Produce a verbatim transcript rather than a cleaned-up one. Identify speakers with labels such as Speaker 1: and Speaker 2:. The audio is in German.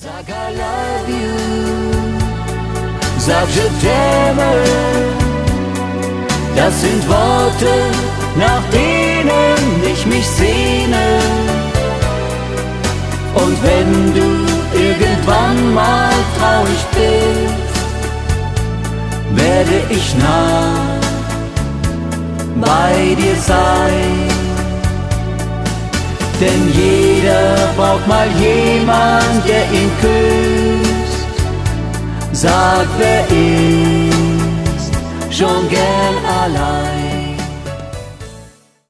Speaker 1: Sag I love you, sag je t'aime, das sind Worte, nach denen ich mich sehne. Und wenn du irgendwann mal traurig bist, werde ich nah bei dir sein. Denn jeder braucht mal jemand, der ihn küsst. Sag, wer ist schon gern allein?